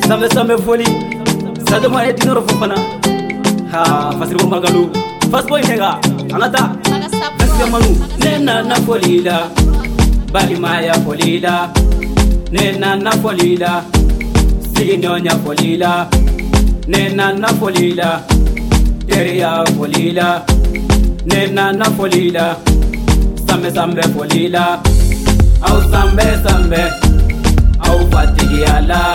Sambe foli sa dama e dinoro fofana ha fasiri magalu fast boy nega angata fasiri manu nena na folida bali maya folida nena na folida siginyonya folida nena na folida teria folida nena na folida sambe folida au sambe au fatigi ala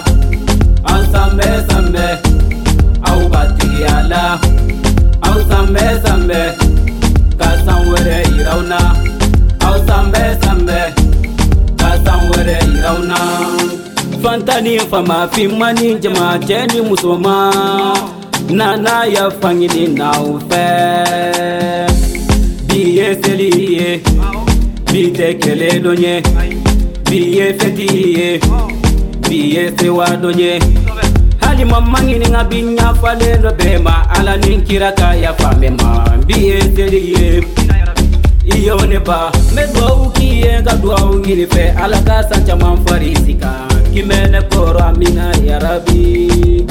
sambe au batigi ala au sambe kasan were irauna au sambe kasan were irauna fantani fama fimani jama jeni musoma nana ya fangini na ufe biye seliye bite kele donye biye fetiye biye sewa donye hali mamangini ngabinya fale no bema ala ninkira ka ya famema biye seliye iyone ba medwa ukiye gadwa ungini fe ala ka sancha manfarisika kimene koro amina ya rabbi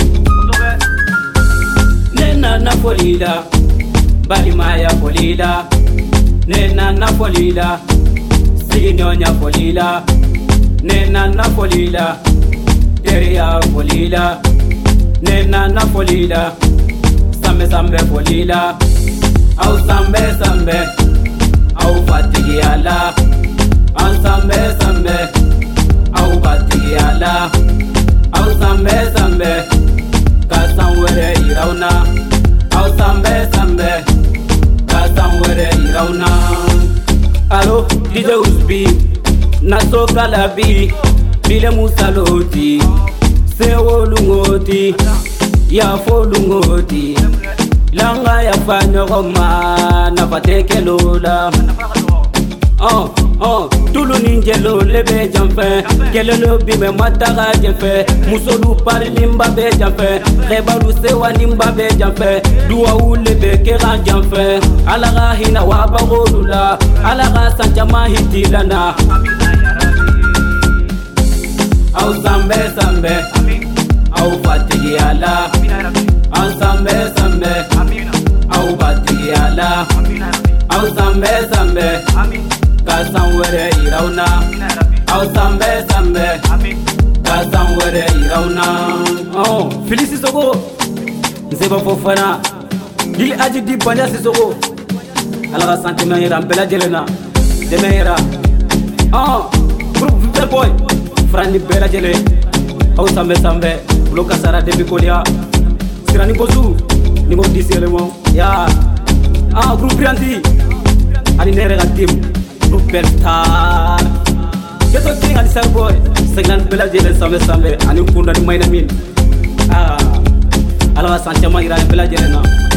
nena na folida bali maya folida nena na folida siginyonya folida nena na folida teria folida nena na folida sambe folida au sambe au fatigi ala sambe au batigi ala au sambe kasan were irauna au sambe kasan were irauna alo DJ Usbi naso kalabi bile musaloti sewo lungoti ya folungoti langa ya fanyo goma na pateke lola tulu ninjelo lebe jamfe kelelo bime mataga jamfe musolu pari nimba be jamfe rebalu sewa nimba be jamfe duwa ulebe kera jamfe alaga hina wabagolula alaga sanjama hitilana au sambe au fatigi ala sambe au batigi ala au sambe kasan were irauna au sambe kasan were irauna Felici Sogo nzeba fofana dili aji di banya Sissoko alaga sentiment yera bela jelena demera groupe Vital Boy frani bela jele au sambe bloka sara debi kolia sirani bozu ni mo disele mo ya groupe Brianti ani nere ga team groupe Belstar keto king ali sar boy segnan bela jele sambe ani kunda ni mayna min ala sanchama ira bela jele na